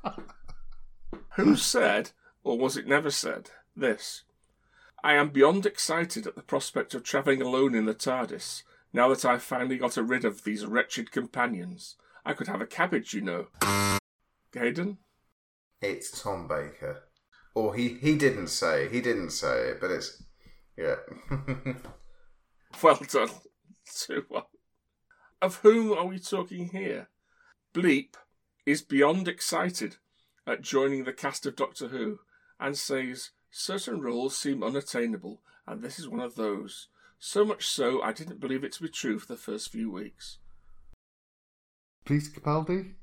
Speaker 2: Who said, or was it never said, this? I am beyond excited at the prospect of travelling alone in the TARDIS, now that I've finally got rid of these wretched companions. I could have a cabbage, you know. Hayden?
Speaker 3: It's Tom Baker. Or he, he didn't say, he didn't say it, but it's, yeah.
Speaker 2: Well done. two one. Of whom are we talking here? Bleep is beyond excited at joining the cast of Doctor Who and says, certain roles seem unattainable, and this is one of those. So much so, I didn't believe it to be true for the first few weeks.
Speaker 4: Please, Capaldi?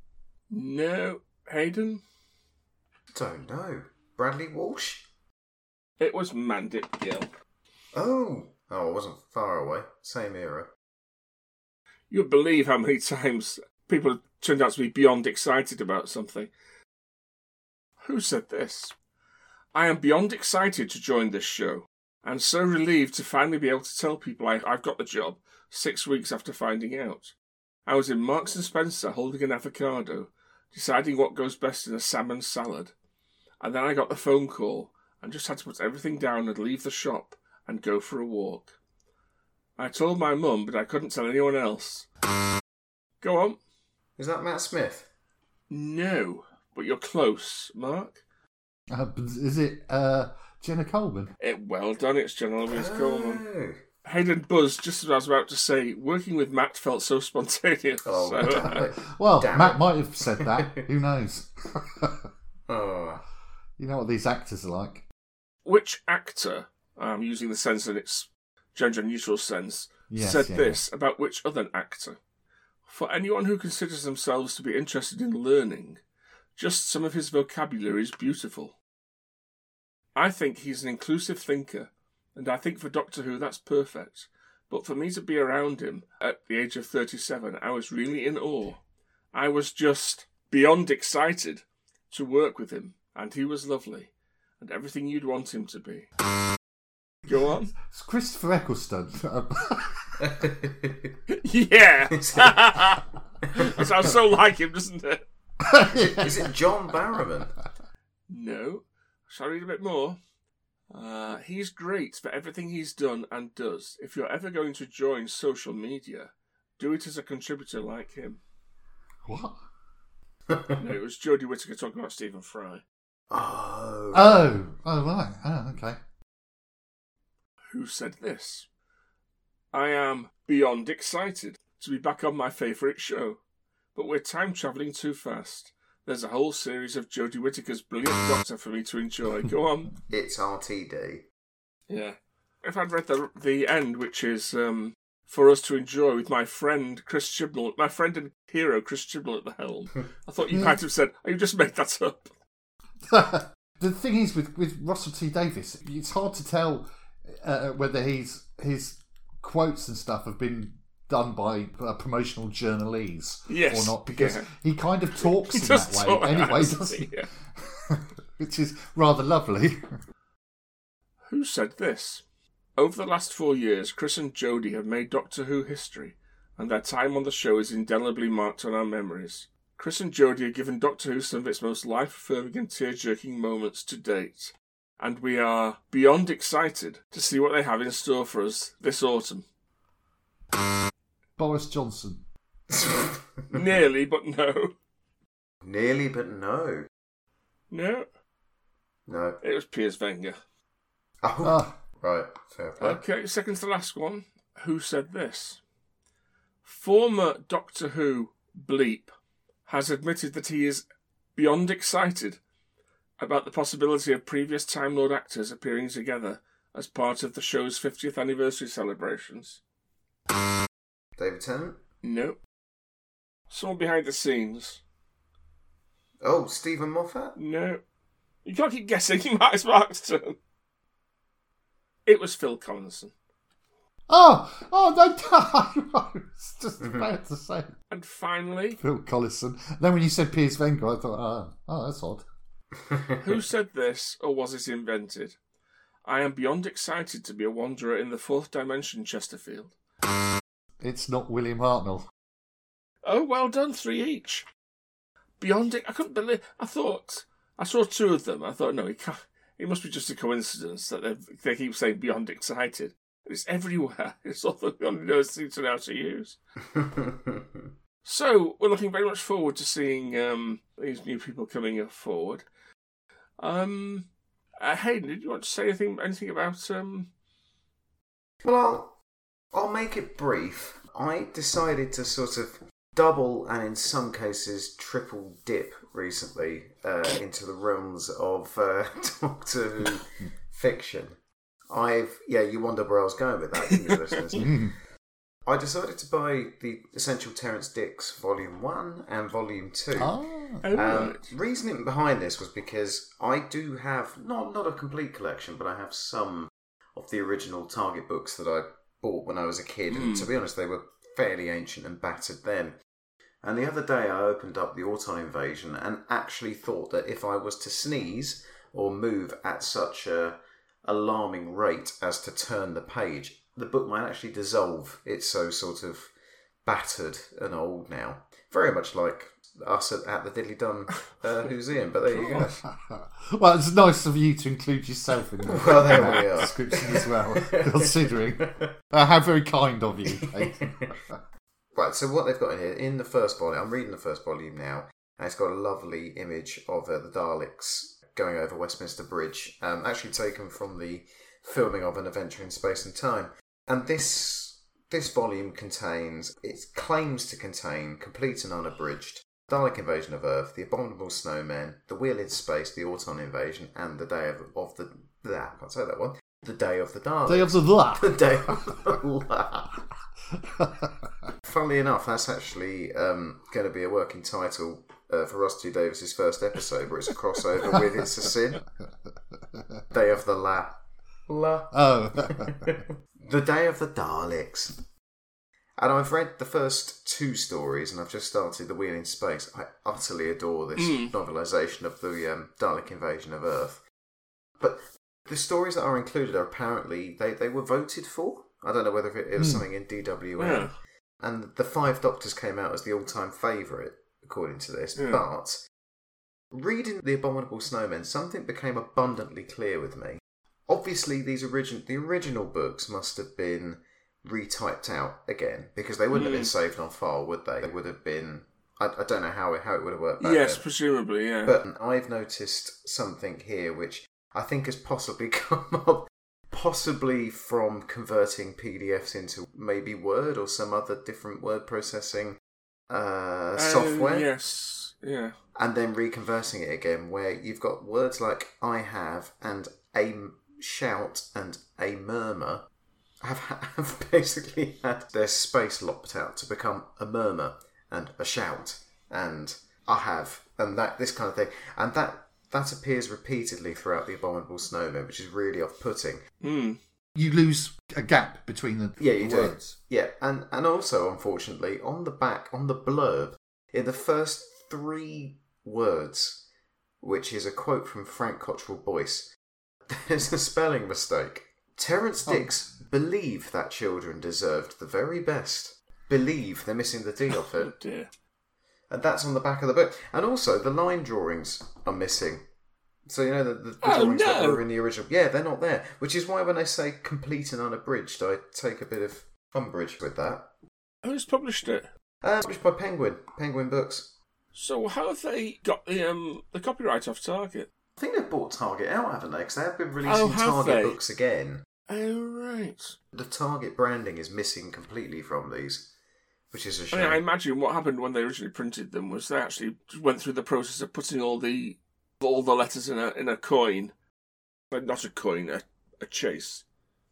Speaker 2: No. Hayden?
Speaker 3: Don't know. Bradley Walsh?
Speaker 2: It was Mandic Gill.
Speaker 3: Oh. Oh, I wasn't far away. Same era.
Speaker 2: You'd believe how many times people have turned out to be beyond excited about something. Who said this? I am beyond excited to join this show, and so relieved to finally be able to tell people I, I've got the job six weeks after finding out. I was in Marks and Spencer holding an avocado, deciding what goes best in a salmon salad, and then I got the phone call and just had to put everything down and leave the shop and go for a walk. I told my mum, but I couldn't tell anyone else. Go on.
Speaker 3: Is that Matt Smith?
Speaker 2: No, but you're close, Mark.
Speaker 4: Uh, is it uh, Jenna Coleman?
Speaker 2: It, well done, it's Jenna Louise
Speaker 3: Oh.
Speaker 2: Coleman. Hayden buzzed just as I was about to say, working with Matt felt so spontaneous.
Speaker 3: Oh,
Speaker 2: so, uh,
Speaker 4: Well,
Speaker 3: Damn
Speaker 4: Matt
Speaker 3: it.
Speaker 4: might have said that. Who knows?
Speaker 3: Oh.
Speaker 4: You know what these actors are like.
Speaker 2: which actor, I'm using the sense in its gender neutral sense,
Speaker 4: Yes,
Speaker 2: said
Speaker 4: yeah,
Speaker 2: this about which other actor? For anyone who considers themselves to be interested in learning, just some of his vocabulary is beautiful. I think he's an inclusive thinker, and I think for Doctor Who that's perfect. But for me to be around him at the age of thirty-seven, I was really in awe. I was just beyond excited to work with him, and he was lovely, and everything you'd want him to be. Go on.
Speaker 4: It's Christopher Eccleston.
Speaker 2: Yeah! That sounds so like him, doesn't it?
Speaker 3: Is it John Barrowman?
Speaker 2: No. Shall I read a bit more? Uh, he's great for everything he's done and does. If you're ever going to join social media, do it as a contributor like him.
Speaker 4: What?
Speaker 2: No, it was Jodie Whittaker talking about Stephen Fry.
Speaker 3: Oh.
Speaker 4: Oh. Oh, right. Oh, okay.
Speaker 2: Who said this? I am beyond excited to be back on my favourite show, but we're time travelling too fast. There's a whole series of Jodie Whittaker's brilliant Doctor for me to enjoy. Go on.
Speaker 3: It's R T D.
Speaker 2: Yeah. If I'd read the the end, which is um, for us to enjoy with my friend Chris Chibnall, my friend and hero Chris Chibnall at the helm, I thought you might have said, oh, you just made that up.
Speaker 4: The thing is, with, with Russell T Davies, it's hard to tell uh, whether he's, his quotes and stuff have been done by uh, promotional journalese
Speaker 2: Yes,
Speaker 4: or not, because
Speaker 2: yeah.
Speaker 4: he kind of talks
Speaker 2: He
Speaker 4: in
Speaker 2: does
Speaker 4: that
Speaker 2: talk
Speaker 4: way anyway,
Speaker 2: as-
Speaker 4: doesn't he?
Speaker 2: yeah.
Speaker 4: Which is rather lovely.
Speaker 2: Who said this? Over the last four years, Chris and Jodie have made Doctor Who history, and their time on the show is indelibly marked on our memories. Chris and Jodie have given Doctor Who some of its most life-affirming and tear-jerking moments to date, and we are beyond excited to see what they have in store for us this autumn.
Speaker 4: Boris Johnson.
Speaker 2: Nearly, but no.
Speaker 3: Nearly, but no.
Speaker 2: No,
Speaker 3: No.
Speaker 2: it was Piers Wenger.
Speaker 3: Oh,
Speaker 4: Ah.
Speaker 3: right. Fair play.
Speaker 2: Okay, second to last one. Who said this? Former Doctor Who bleep has admitted that he is beyond excited about the possibility of previous Time Lord actors appearing together as part of the show's fiftieth anniversary celebrations.
Speaker 3: David Tennant?
Speaker 2: No. Someone behind the scenes.
Speaker 3: Oh, Stephen Moffat?
Speaker 2: No. You can't keep guessing. You might as well ask them. It was Phil Collinson.
Speaker 4: Oh, oh no! I was just about to say
Speaker 2: And finally,
Speaker 4: Phil Collison. Then when you said Piers Wenger, I thought, oh, oh that's odd.
Speaker 2: who said this, or was it invented? I am beyond excited to be a wanderer in the fourth dimension, Chesterfield.
Speaker 4: It's not William Hartnell.
Speaker 2: Oh, well done, three each. Beyond it, I couldn't believe. I thought I saw two of them. I thought, no, it can't. It must be just a coincidence that they they keep saying beyond excited. It's everywhere. It's all the only knows seem to know how to use. So we're looking very much forward to seeing um, these new people coming forward. Um, uh, Hayden, did you want to say anything anything about? Um...
Speaker 3: Well, I'll, I'll make it brief. I decided to sort of double and in some cases triple dip recently uh, into the realms of uh, Doctor Who fiction. I've yeah, you wonder where I was going with that, didn't you, listeners? I decided to buy the Essential Terrance Dicks Volume One and Volume Two.
Speaker 4: Ah.
Speaker 2: Oh,
Speaker 3: Um,
Speaker 2: right.
Speaker 3: reasoning behind this was because I do have not not a complete collection, but I have some of the original Target books that I bought when I was a kid, and to be honest, they were fairly ancient and battered then. And the other day, I opened up the Auton Invasion and actually thought that if I was to sneeze or move at such a alarming rate as to turn the page, the book might actually dissolve. It's so sort of battered and old now. Very much like us at, at the Diddly Dum uh, Who's In, but there you go.
Speaker 4: Well, it's nice of you to include yourself in the
Speaker 3: Well, there we are.
Speaker 4: description as well, considering. Uh, how very kind of you, Kate.
Speaker 3: Right, so what they've got in here, in the first volume, I'm reading the first volume now, and it's got a lovely image of uh, the Daleks going over Westminster Bridge, um, actually taken from the filming of An Adventure in Space and Time. And this this volume contains, it claims to contain, complete and unabridged, Dalek Invasion of Earth, The Abominable Snowmen, The Wheel in Space, The Auton Invasion, and The Day of, of the... Blah, I can't say that one. The Day of the Daleks.
Speaker 4: Day of the Blah.
Speaker 3: The Day of the Blah. Funnily enough, that's actually um, going to be a working title uh, for Russ T Davis's first episode, where it's a crossover with It's a Sin. Day of the La. La.
Speaker 4: Oh.
Speaker 3: The Day of the Daleks. And I've read the first two stories, and I've just started The Wheel in Space. I utterly adore this
Speaker 2: Mm.
Speaker 3: novelisation of the um, Dalek Invasion of Earth. But the stories that are included are apparently, they, they were voted for. I don't know whether it, it was
Speaker 4: Mm.
Speaker 3: something in D W M.
Speaker 2: Yeah.
Speaker 3: And The Five Doctors came out as the all-time favourite, according to this.
Speaker 2: Yeah.
Speaker 3: But reading The Abominable Snowmen, something became abundantly clear with me. obviously these origin the original books must have been retyped out again, because they wouldn't mm. have been saved on file, would they? They would have been. I, I don't know how it, how it would have worked back
Speaker 2: Yes,
Speaker 3: then.
Speaker 2: presumably, yeah.
Speaker 3: But I've noticed something here which I think has possibly come up, possibly from converting P D Fs into maybe Word or some other different word processing uh, software.
Speaker 2: Uh, yes, yeah.
Speaker 3: And then reconversing it again, where you've got words like I have and a shout and a murmur have, have basically had their space lopped out to become a murmur and a shout and I have and that this kind of thing. And that that appears repeatedly throughout the Abominable Snowmen, which is really off-putting.
Speaker 2: Mm.
Speaker 4: You lose a gap between the,
Speaker 3: yeah, you
Speaker 4: the words.
Speaker 3: do. Yeah, and, and also, unfortunately, on the back, on the blurb, in the first three words, which is a quote from Frank Cottrell Boyce, there's a spelling mistake. Terence Dix oh. believe that children deserved the very best. Believe, they're missing the D off it.
Speaker 2: Oh dear.
Speaker 3: And that's on the back of the book. And also, the line drawings are missing. So, you know, the, the, the
Speaker 2: oh,
Speaker 3: drawings
Speaker 2: no.
Speaker 3: that were in the original... Yeah, they're not there. Which is why when they say complete and unabridged, I take a bit of umbrage with that.
Speaker 2: Who's published it?
Speaker 3: Uh, published by Penguin. Penguin Books.
Speaker 2: So how have they got the um the copyright off Target?
Speaker 3: I think they've bought Target out, haven't they? Because they have been releasing
Speaker 2: oh, have
Speaker 3: Target
Speaker 2: they?
Speaker 3: books again.
Speaker 2: Oh, right.
Speaker 3: The Target branding is missing completely from these, which is a shame.
Speaker 2: I mean, I imagine what happened when they originally printed them was they actually went through the process of putting all the all the letters in a in a coin, but not a coin, a, a chase,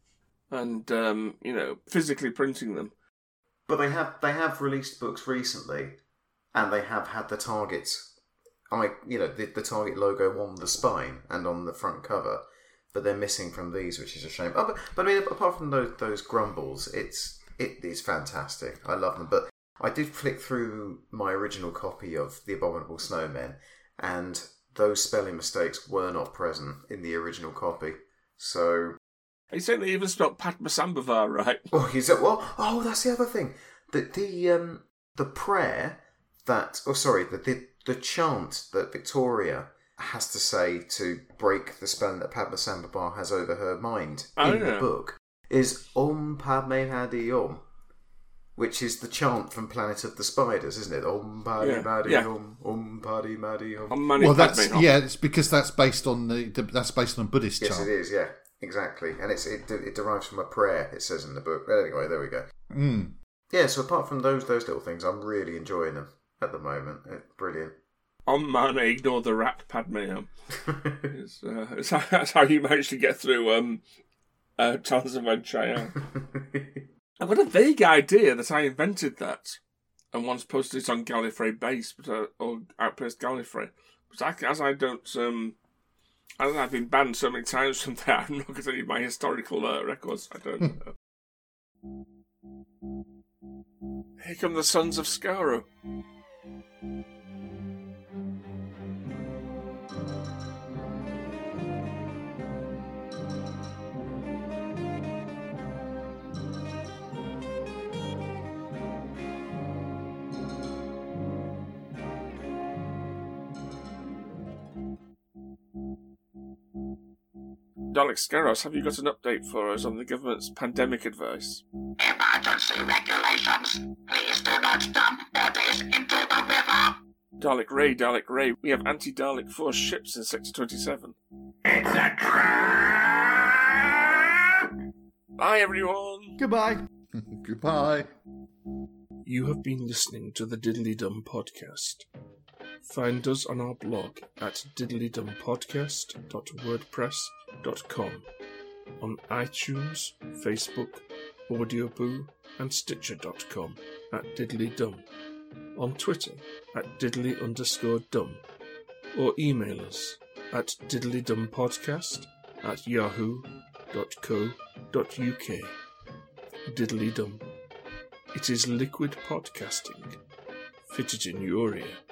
Speaker 2: and um, you know, physically printing them.
Speaker 3: But they have they have released books recently, and they have had the Target, I you know the, the Target logo on the spine and on the front cover, but they're missing from these, which is a shame. Oh, but, but I mean, apart from those those grumbles, it's it is fantastic. I love them. But I did flick through my original copy of The Abominable Snowmen, and those spelling mistakes were not present in the original copy. So,
Speaker 2: are you saying they even spelled Padmasambhava right?
Speaker 3: Oh, is that well? Oh, that's the other thing. The the um the prayer that oh sorry the the, the chant that Victoria has to say to break the spelling that Padmasambhava has over her mind
Speaker 2: oh,
Speaker 3: in
Speaker 2: yeah.
Speaker 3: the book is Om Padme Hadi Om, which is the chant from Planet of the Spiders, isn't it? Om Paddy
Speaker 2: Yeah.
Speaker 3: Maddy
Speaker 2: Yeah.
Speaker 3: Om Om Paddy Maddy Om.
Speaker 2: On Mani
Speaker 4: Well, that's
Speaker 2: Padme Hum.
Speaker 4: yeah. It's because that's based on the, the that's based on a Buddhist
Speaker 3: Yes,
Speaker 4: chant.
Speaker 3: it is. Yeah, exactly. And it's it, it derives from a prayer. It says in the book. But anyway, there we go.
Speaker 4: Mm.
Speaker 3: Yeah. So apart from those those little things, I'm really enjoying them at the moment. It's brilliant.
Speaker 2: On Mani, ignore the rat Padme Hum. it's, uh, it's how, that's how you managed to get through um, uh, Tales of Chaya. I've got a vague idea that I invented that and once posted it on Gallifrey Base, but uh, or Outpost Gallifrey. But I, as I don't, um, I don't know, I've been banned so many times from there, I'm not going to need my historical uh, records. I don't know. Here come the Sons of Skaro. Dalek Scaros, have you got an update for us on the government's pandemic advice?
Speaker 8: Emergency regulations. Please do not dump bodies into the river.
Speaker 2: Dalek Ray, Dalek Ray, we have anti-Dalek force ships in Sector twenty-seven.
Speaker 8: It's a trap!
Speaker 2: Bye, everyone!
Speaker 4: Goodbye. Goodbye.
Speaker 2: You have been listening to the Diddly Dum Podcast. Find us on our blog at diddlydumpodcast dot wordpress dot com, on iTunes, Facebook, Audioboo, and Stitcher dot com at diddlydum, on Twitter at diddly underscore dum, or email us at diddlydumpodcast at yahoo dot co dot uk. Diddly Dum. It is liquid podcasting. Fit it in your ear.